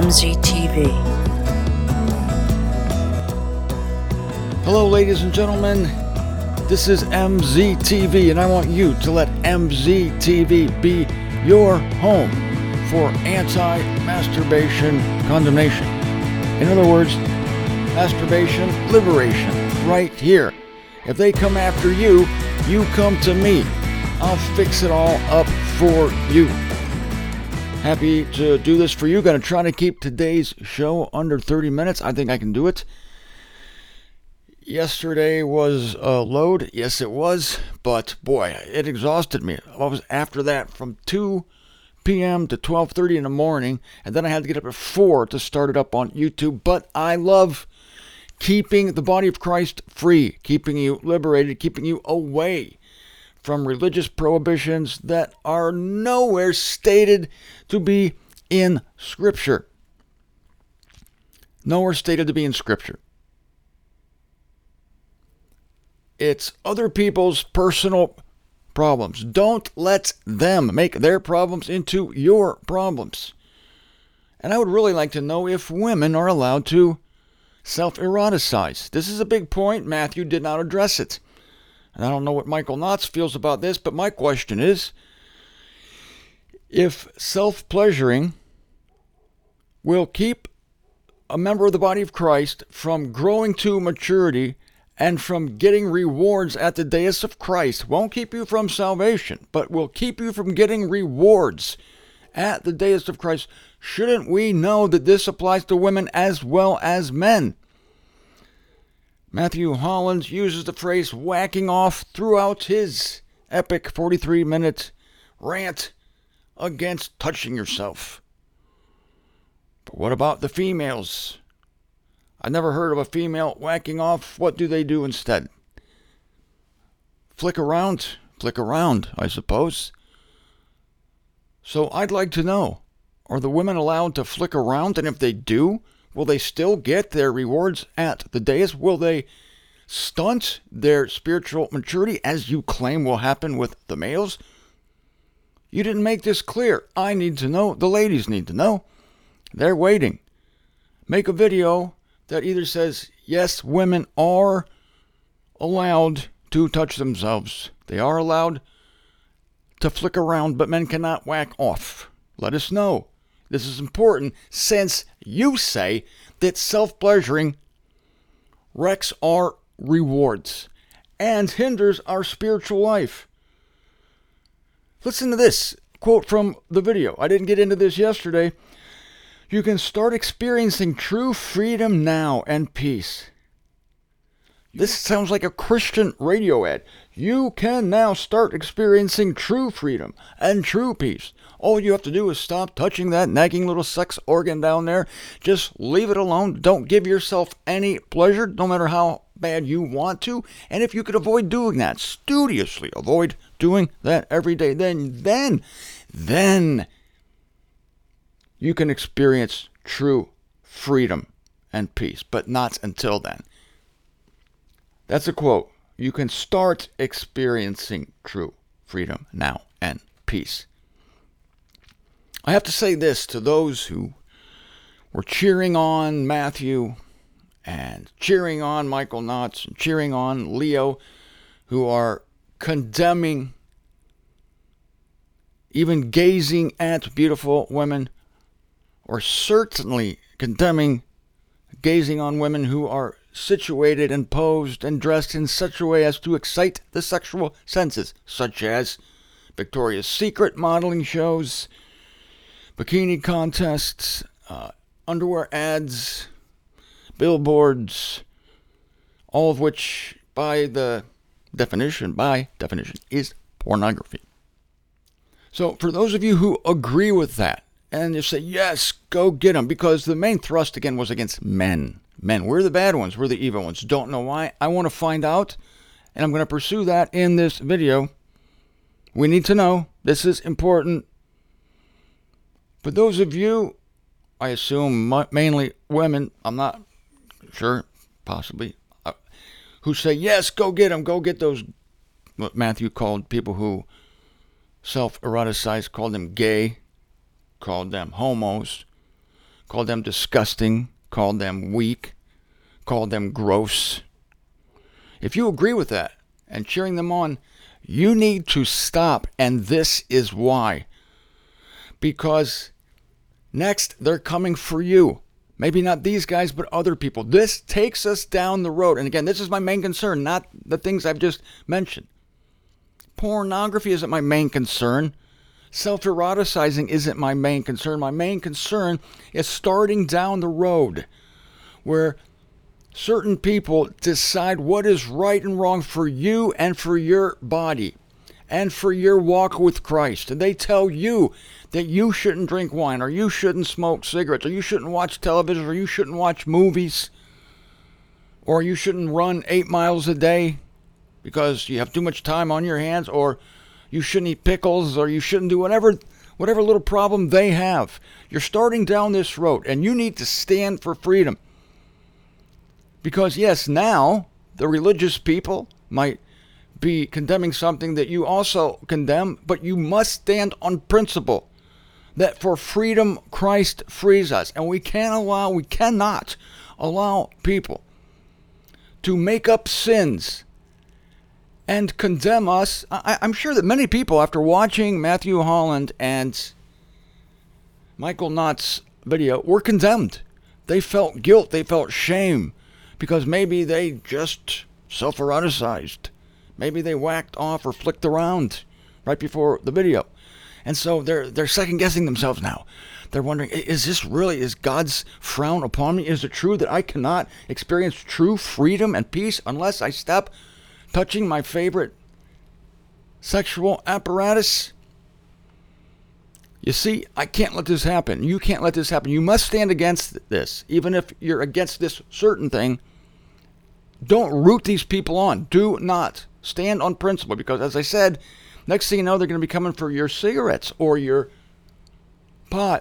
MZTV. Hello, ladies and gentlemen. This is MZTV, and I want you to let MZTV be your home for anti-masturbation condemnation. In other words, masturbation liberation, right here. If they come after you, you come to me. I'll fix it all up for you. Happy to do this for you. Going to try to keep today's show under 30 minutes. I think I can do it. Yesterday was a load. Yes, it was. But boy, it exhausted me. I was after that from 2 p.m. to 12:30 in the morning. And then I had to get up at 4 to start it up on YouTube. But I love keeping the body of Christ free, keeping you liberated, keeping you away from religious prohibitions that are nowhere stated to be in Scripture. Nowhere stated to be in Scripture. It's other people's personal problems. Don't let them make their problems into your problems. And I would really like to know if women are allowed to self-eroticize. This is a big point. Matthew did not address it. And I don't know what Michael Knotts feels about this, but my question is, if self-pleasuring will keep a member of the body of Christ from growing to maturity and from getting rewards at the dais of Christ, won't keep you from salvation, but will keep you from getting rewards at the dais of Christ, shouldn't we know that this applies to women as well as men? Matthew Hollins uses the phrase whacking off throughout his epic 43-minute rant against touching yourself. But what about the females? I never heard of a female whacking off. What do they do instead? Flick around, I suppose. So I'd like to know, are the women allowed to flick around? And if they do, will they still get their rewards at the dais? Will they stunt their spiritual maturity, as you claim will happen with the males? You didn't make this clear. I need to know. The ladies need to know. They're waiting. Make a video that either says, yes, women are allowed to touch themselves. They are allowed to flick around, but men cannot whack off. Let us know. This is important since you say that self-pleasuring wrecks our rewards and hinders our spiritual life. Listen to this quote from the video. I didn't get into this yesterday. You can start experiencing true freedom now and peace. This sounds like a Christian radio ad. You can now start experiencing true freedom and true peace. All you have to do is stop touching that nagging little sex organ down there. Just leave it alone. Don't give yourself any pleasure, no matter how bad you want to. And if you could avoid doing that, studiously avoid doing that every day, then you can experience true freedom and peace, but not until then. That's a quote. You can start experiencing true freedom now and peace. I have to say this to those who were cheering on Matthew and cheering on Michael Knotts and cheering on Leo, who are condemning, even gazing at beautiful women, or certainly condemning gazing on women who are situated and posed and dressed in such a way as to excite the sexual senses, such as Victoria's Secret modeling shows, bikini contests, underwear ads, billboards, all of which by definition is pornography. So for those of you who agree with that, and you say, yes, go get them, because the main thrust again was against men. Men, we're the bad ones, we're the evil ones. Don't know why. I want to find out, and I'm going to pursue that in this video. We need to know. This is important. For those of you, I assume mainly women, I'm not sure, possibly, who say, yes, go get them, go get those, what Matthew called people who self-eroticize, called them gay, called them homos, called them disgusting, called them weak, called them gross. If you agree with that and cheering them on, you need to stop, and this is why. Because next, they're coming for you. Maybe not these guys, but other people. This takes us down the road. And again, this is my main concern, not the things I've just mentioned. Pornography isn't my main concern. Self-eroticizing isn't my main concern. My main concern is starting down the road where certain people decide what is right and wrong for you and for your body and for your walk with Christ. And they tell you that you shouldn't drink wine, or you shouldn't smoke cigarettes, or you shouldn't watch television, or you shouldn't watch movies, or you shouldn't run 8 miles a day because you have too much time on your hands, or you shouldn't eat pickles, or you shouldn't do whatever little problem they have. You're starting down this road, and you need to stand for freedom. Because yes, now the religious people might be condemning something that you also condemn, but you must stand on principle that for freedom Christ frees us, and we cannot allow people to make up sins and condemn us. I'm sure that many people, after watching Matthew Holland and Michael Knott's video, were condemned. They felt guilt, they felt shame, because maybe they just self-eroticized. Maybe they whacked off or flicked around right before the video. And so they're second-guessing themselves now. They're wondering, is God's frown upon me? Is it true that I cannot experience true freedom and peace unless I stop touching my favorite sexual apparatus? You see, I can't let this happen. You can't let this happen. You must stand against this. Even if you're against this certain thing, don't root these people on. Do not stand on principle, because as I said, next thing you know, they're going to be coming for your cigarettes or your pot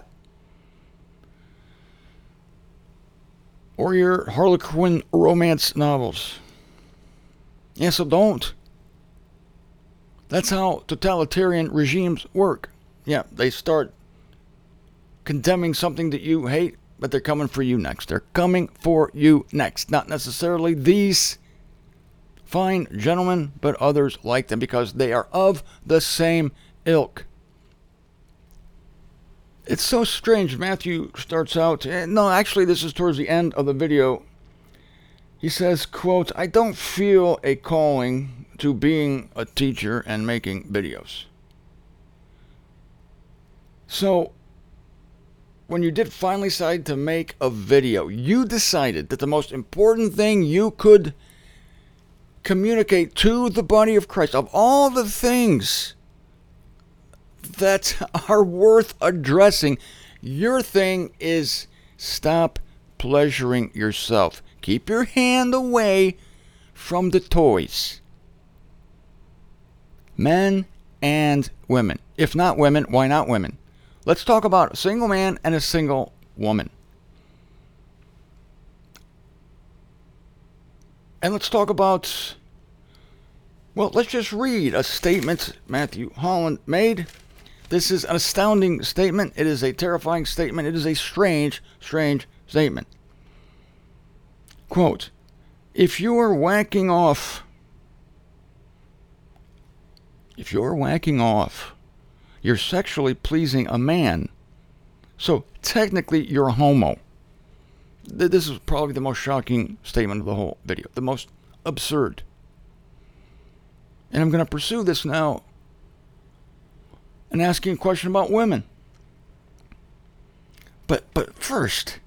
or your Harlequin romance novels. Yeah, so don't. That's how totalitarian regimes work. Yeah, they start condemning something that you hate, but they're coming for you next. They're coming for you next. Not necessarily these fine gentlemen, but others like them, because they are of the same ilk. It's so strange. Matthew starts out, no, actually this is towards the end of the video. He says, quote, "I don't feel a calling to being a teacher and making videos." So, when you did finally decide to make a video, you decided that the most important thing you could communicate to the body of Christ, of all the things that are worth addressing, your thing is stop pleasuring yourself. Keep your hand away from the toys. Men and women. If not women, why not women? Let's talk about a single man and a single woman. And let's talk about, well, let's just read a statement Matthew Holland made. This is an astounding statement. It is a terrifying statement. It is a strange, strange statement. Quote, if you're whacking off, you're sexually pleasing a man, so technically you're a homo. This is probably the most shocking statement of the whole video, the most absurd. And I'm going to pursue this now and asking a question about women. But first,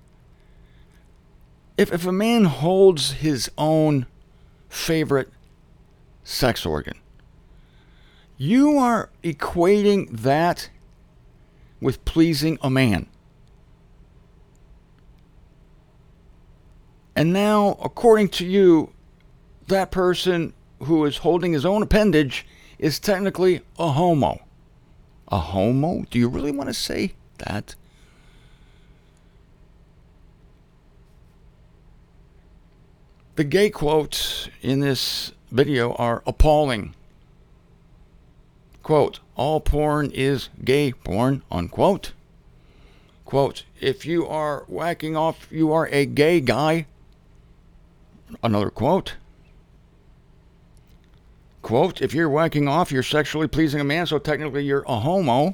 if a man holds his own favorite sex organ, you are equating that with pleasing a man. And now, according to you, that person who is holding his own appendage is technically a homo. A homo? Do you really want to say that? The gay quotes in this video are appalling. Quote, all porn is gay porn, unquote. Quote, if you are whacking off, you are a gay guy. Another quote. Quote, if you're whacking off, you're sexually pleasing a man, so technically you're a homo.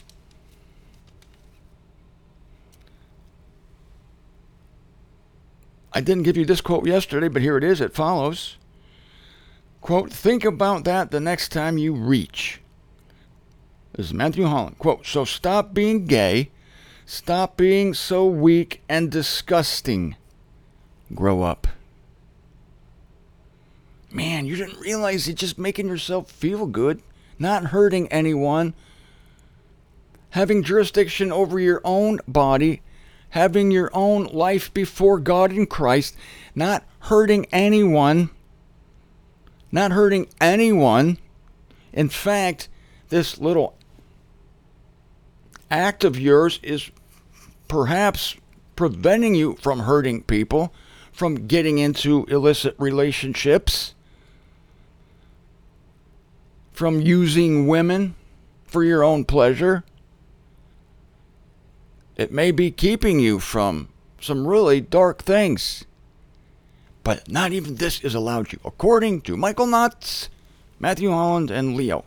I didn't give you this quote yesterday, but here it is. It follows. Quote, think about that the next time you reach. This is Matthew Holland. Quote, so stop being gay. Stop being so weak and disgusting. Grow up. Man, you didn't realize you're just making yourself feel good, not hurting anyone, having jurisdiction over your own body, having your own life before God in Christ, not hurting anyone. Not hurting anyone. In fact, this little act of yours is perhaps preventing you from hurting people, from getting into illicit relationships, from using women for your own pleasure. It may be keeping you from some really dark things. But not even this is allowed you, according to Michael Knotts, Matthew Holland, and Leo.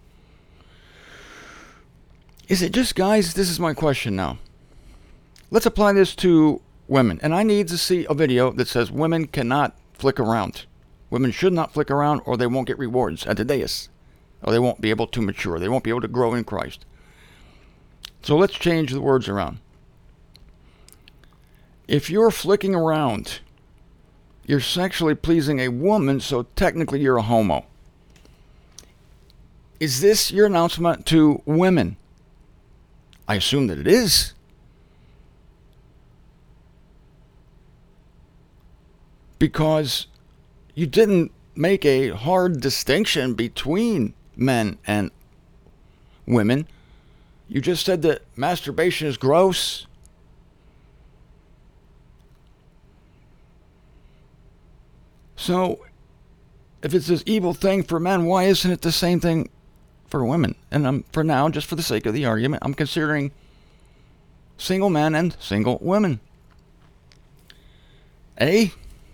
Is it just guys? This is my question now. Let's apply this to women. And I need to see a video that says women cannot flick around. Women should not flick around or they won't get rewards at the dais. Or they won't be able to mature. They won't be able to grow in Christ. So let's change the words around. If you're flicking around, you're sexually pleasing a woman, so technically you're a homo. Is this your announcement to women? I assume that it is. Because you didn't make a hard distinction between men and women. You just said that masturbation is gross. So, if it's this evil thing for men, why isn't it the same thing for women? And for now, just for the sake of the argument, I'm considering single men and single women. This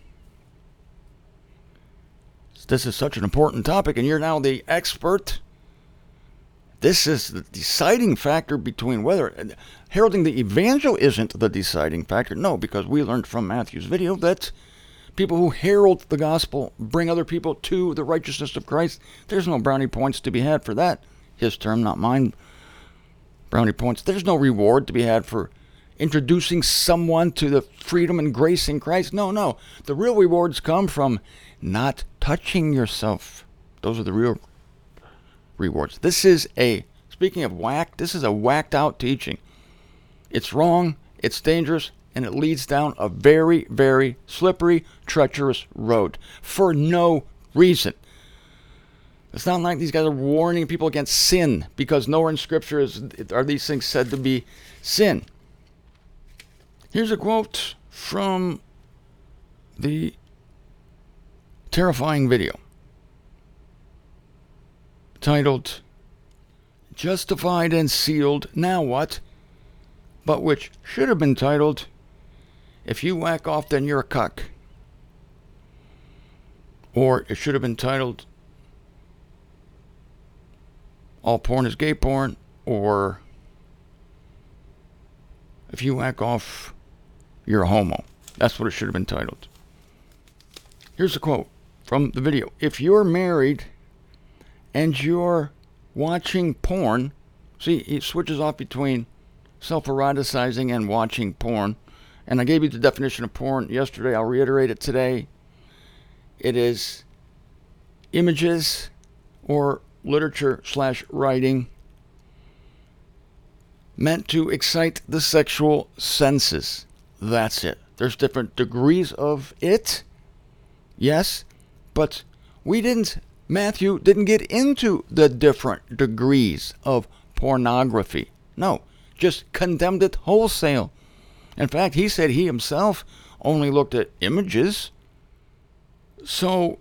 is such an important topic, and you're now the expert. This is the deciding factor between whether heralding the evangel isn't the deciding factor. No, because we learned from Matthew's video that people who herald the gospel bring other people to the righteousness of Christ. There's no brownie points to be had for that. His term, not mine. Brownie points. There's no reward to be had for introducing someone to the freedom and grace in Christ. No. The real rewards come from not touching yourself. Those are the real rewards. This is speaking of whack, this is a whacked out teaching. It's wrong, it's dangerous, and it leads down a very, very slippery, treacherous road for no reason. It's not like these guys are warning people against sin, because nowhere in Scripture are these things said to be sin. Here's a quote from the terrifying video titled, Justified and Sealed, Now What? But which should have been titled, If You Whack Off, Then You're a Cuck. Or it should have been titled, All Porn is Gay Porn, or If You Whack Off, You're a Homo. That's what it should have been titled. Here's a quote from the video. If you're married and you're watching porn, see, it switches off between self-eroticizing and watching porn. And I gave you the definition of porn yesterday. I'll reiterate it today. It is images or literature/writing meant to excite the sexual senses. That's it. There's different degrees of it. Yes, but Matthew didn't get into the different degrees of pornography. No, just condemned it wholesale. In fact, he said he himself only looked at images. So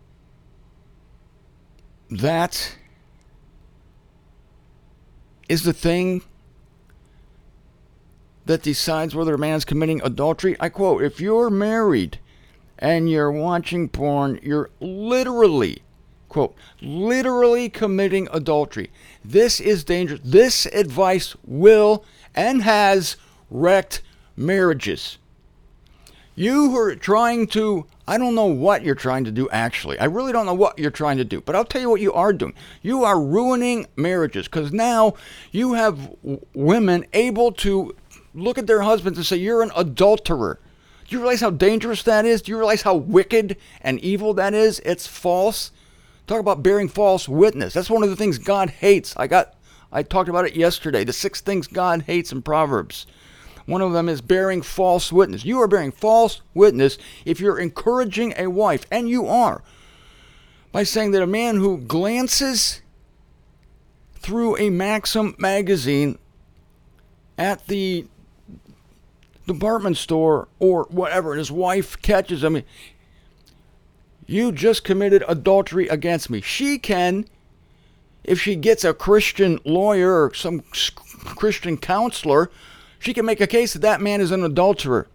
that is the thing that decides whether a man is committing adultery. I quote, if you're married and you're watching porn, you're literally, quote, literally committing adultery. This is dangerous. This advice will and has wrecked marriages. You who are trying to, I don't know what you're trying to do actually. I really don't know what you're trying to do. But I'll tell you what you are doing. You are ruining marriages because now you have women able to look at their husbands and say, you're an adulterer. Do you realize how dangerous that is? Do you realize how wicked and evil that is? It's false. Talk about bearing false witness. That's one of the things God hates. I talked about it yesterday. The 6 things God hates in Proverbs. One of them is bearing false witness. You are bearing false witness if you're encouraging a wife, and you are, by saying that a man who glances through a Maxim magazine at the department store or whatever, and his wife catches him, you just committed adultery against me. She can, if she gets a Christian lawyer or some Christian counselor, she can make a case that that man is an adulterer.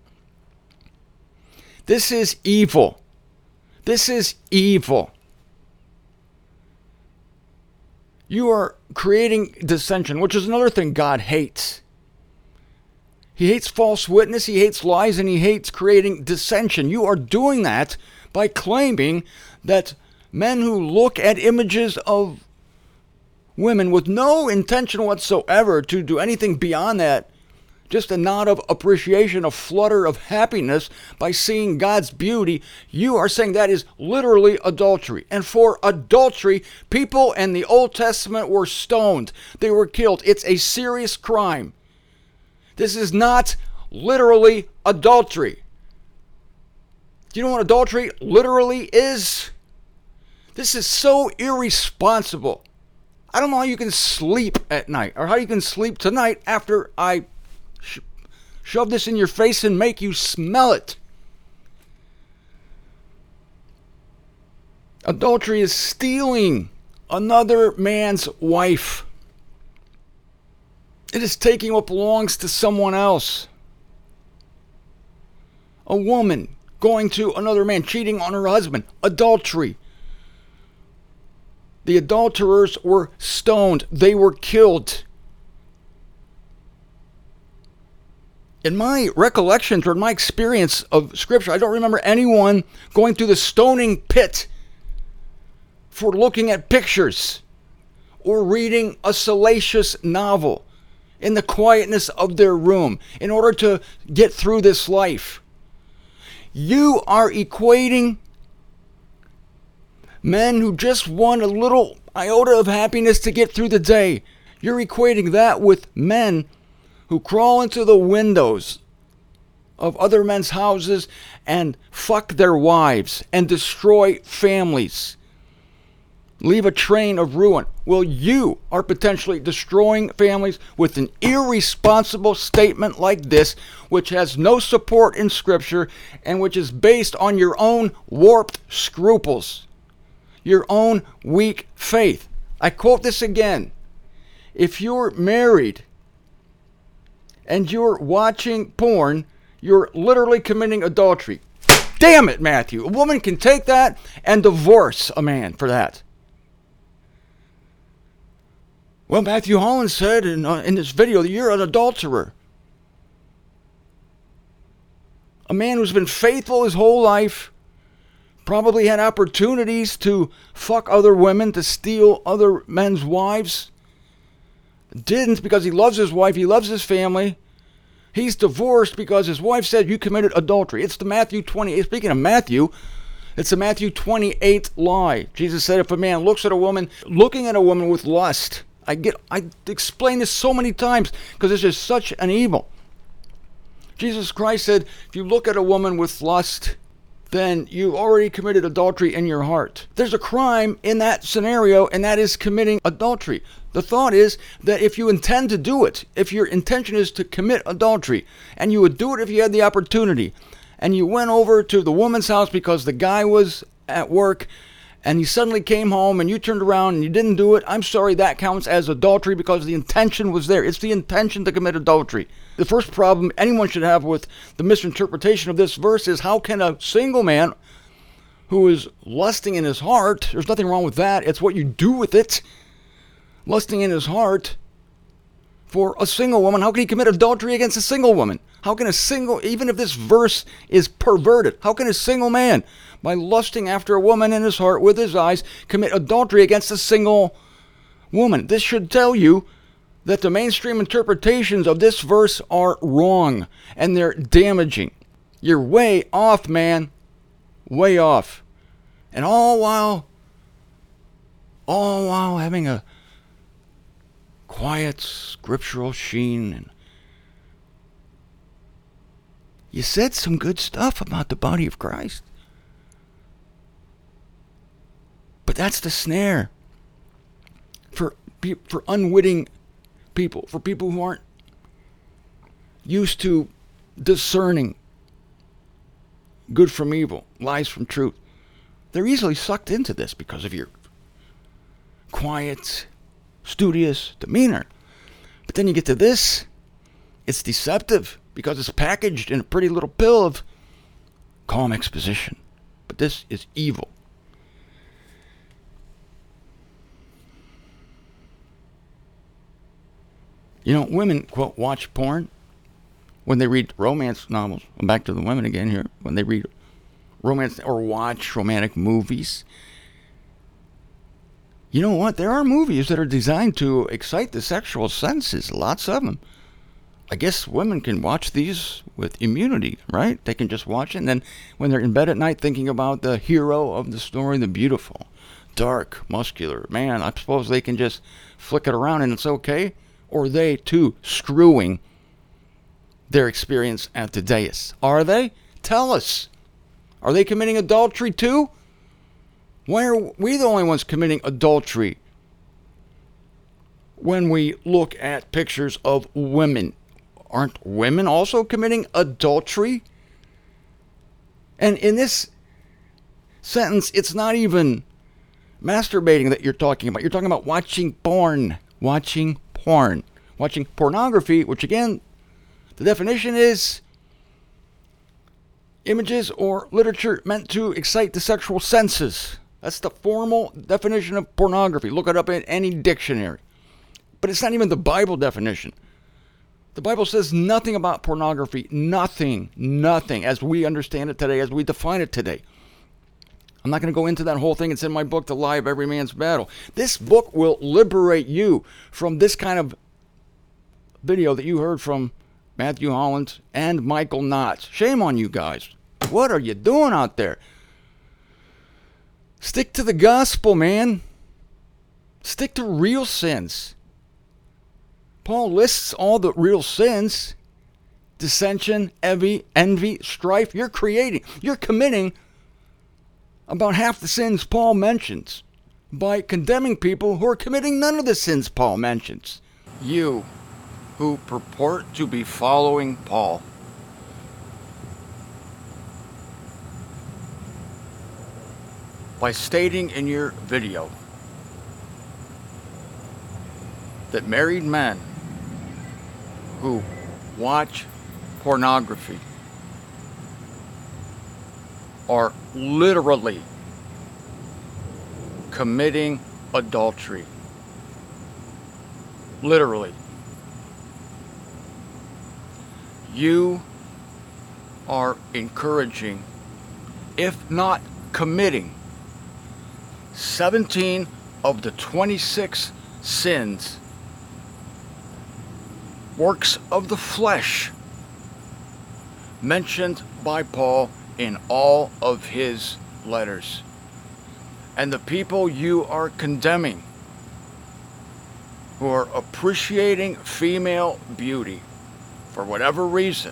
This is evil. This is evil. You are creating dissension, which is another thing God hates. He hates false witness, he hates lies, and he hates creating dissension. You are doing that by claiming that men who look at images of women with no intention whatsoever to do anything beyond that, just a nod of appreciation, a flutter of happiness by seeing God's beauty, you are saying that is literally adultery. And for adultery, people in the Old Testament were stoned. They were killed. It's a serious crime. This is not literally adultery. Do you know what adultery literally is? This is so irresponsible. I don't know how you can sleep at night, or how you can sleep tonight after I shove this in your face and make you smell it. Adultery is stealing another man's wife. It is taking what belongs to someone else. A woman going to another man, cheating on her husband. Adultery. The adulterers were stoned. They were killed. In my recollections or in my experience of Scripture, I don't remember anyone going through the stoning pit for looking at pictures or reading a salacious novel in the quietness of their room in order to get through this life. You are equating men who just want a little iota of happiness to get through the day. You're equating that with men who crawl into the windows of other men's houses and fuck their wives and destroy families. Leave a train of ruin. Well, you are potentially destroying families with an irresponsible statement like this, which has no support in Scripture and which is based on your own warped scruples, your own weak faith. I quote this again. If you're married and you're watching porn, you're literally committing adultery. Damn it, Matthew. A woman can take that and divorce a man for that. Well, Matthew Holland said in this video that you're an adulterer. A man who's been faithful his whole life, probably had opportunities to fuck other women, to steal other men's wives. Didn't because he loves his wife, he loves his family. He's divorced because his wife said you committed adultery. It's the Matthew 28. Speaking of Matthew, it's the Matthew 28 lie. Jesus said if a man looks at a woman, looking at a woman with lust, I explain this so many times because this is such an evil. Jesus Christ said if you look at a woman with lust, then you already committed adultery in your heart. There's a crime in that scenario, and that is committing adultery. The thought is that if you intend to do it, if your intention is to commit adultery, and you would do it if you had the opportunity, and you went over to the woman's house because the guy was at work, and you suddenly came home and you turned around and you didn't do it, I'm sorry, that counts as adultery because the intention was there. It's the intention to commit adultery. The first problem anyone should have with the misinterpretation of this verse is, how can a single man who is lusting in his heart, there's nothing wrong with that, it's what you do with it, lusting in his heart for a single woman, how can he commit adultery against a single woman? How can a single, even if this verse is perverted, how can a single man, by lusting after a woman in his heart with his eyes, commit adultery against a single woman? This should tell you that the mainstream interpretations of this verse are wrong, and they're damaging. You're way off, man. Way off. And all while having a quiet scriptural sheen. And you said some good stuff about the body of Christ. But that's the snare for unwitting people, for people who aren't used to discerning good from evil, lies from truth. They're easily sucked into this because of your quiet, studious demeanor. But then you get to this, it's deceptive because it's packaged in a pretty little pill of calm exposition. But this is evil. You know, women, quote, watch porn when they read romance novels. I'm back to the women again here. When they read romance or watch romantic movies. You know what? There are movies that are designed to excite the sexual senses. Lots of them. I guess women can watch these with immunity, right? They can just watch it, and then when they're in bed at night thinking about the hero of the story, the beautiful, dark, muscular man, I suppose they can just flick it around and it's okay. Or are they too screwing their experience at the dais? Are they? Tell us. Are they committing adultery too? Why are we the only ones committing adultery when we look at pictures of women? Aren't women also committing adultery? And in this sentence, it's not even masturbating that you're talking about. You're talking about watching porn. Watching porn. Watching pornography, which again, the definition is images or literature meant to excite the sexual senses. That's the formal definition of pornography. Look it up in any dictionary. But it's not even the Bible definition. The Bible says nothing about pornography. Nothing as we understand it today, as we define it today. I'm not going to go into that whole thing. It's in my book, The Lie of Every Man's Battle. This book will liberate you from this kind of video that you heard from Matthew Holland and Michael Knotts. Shame on you guys. What are you doing out there? Stick to the gospel, man. Stick to real sins. Paul lists all the real sins. Dissension, envy, strife. You're committing about half the sins Paul mentions by condemning people who are committing none of the sins Paul mentions. You who purport to be following Paul, by stating in your video that married men who watch pornography are literally committing adultery. Literally. You are encouraging, if not committing, 17 of the 26 sins, works of the flesh, mentioned by Paul in all of his letters. And the people you are condemning, who are appreciating female beauty for whatever reason,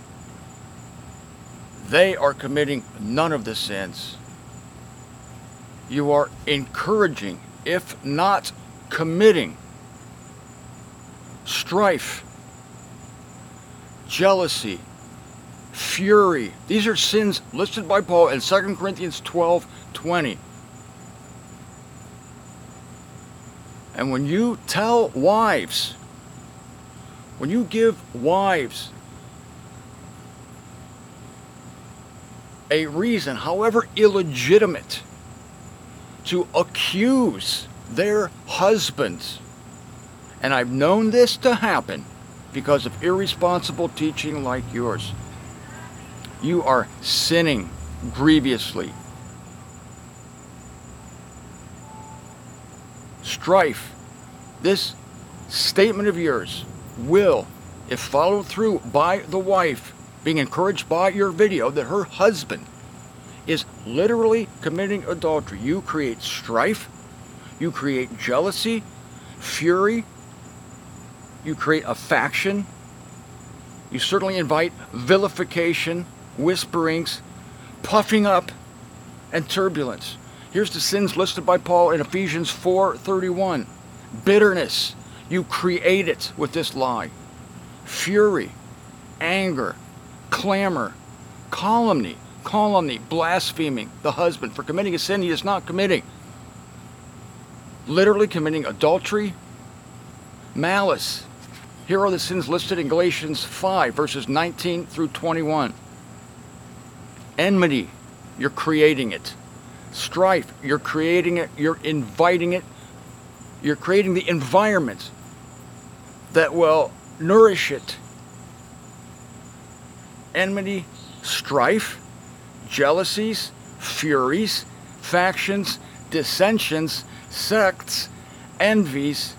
they are committing none of the sins. You are encouraging, if not committing, strife, jealousy, fury. These are sins listed by Paul in 2 Corinthians 12:20. And when you tell wives, when you give wives a reason, however illegitimate, to accuse their husbands, and I've known this to happen because of irresponsible teaching like yours, you are sinning grievously. Strife, this statement of yours will, if followed through by the wife, being encouraged by your video that her husband is literally committing adultery, you create strife, you create jealousy, fury, you create a faction, you certainly invite vilification, whisperings, puffing up, and turbulence. Here's the sins listed by Paul in Ephesians 4:31. Bitterness, you create it with this lie. Fury, anger, clamor, calumny, blaspheming the husband for committing a sin he is not committing. Literally committing adultery, malice. Here are the sins listed in Galatians 5, verses 19 through 21. Enmity, you're creating it. Strife, you're creating it, you're inviting it. You're creating the environment that will nourish it. Enmity, strife, jealousies, furies, factions, dissensions, sects, envies.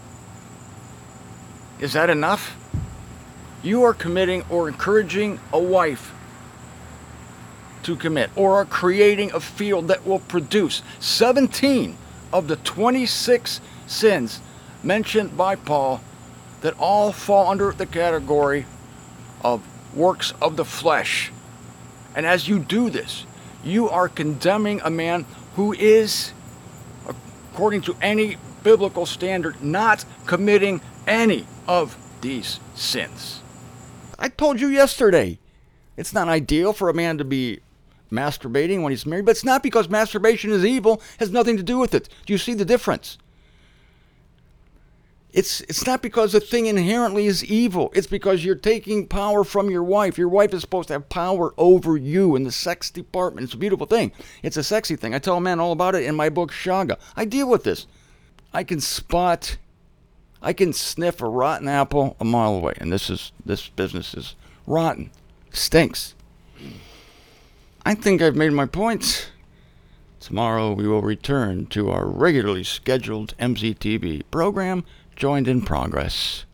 Is that enough? You are committing or encouraging a wife to commit, or are creating a field that will produce 17 of the 26 sins mentioned by Paul that all fall under the category of works of the flesh. And as you do this, you are condemning a man who is, according to any biblical standard, not committing any of these sins. I told you yesterday, it's not ideal for a man to be masturbating when he's married, but it's not because masturbation is evil. It has nothing to do with it. Do you see the difference? It's not because the thing inherently is evil. It's because you're taking power from your wife. Your wife is supposed to have power over you in the sex department. It's a beautiful thing. It's a sexy thing. I tell a man all about it in my book, Shaga. I deal with this. I can sniff a rotten apple a mile away. And this business is rotten. Stinks. I think I've made my points. Tomorrow we will return to our regularly scheduled MZTV program, Joined in Progress.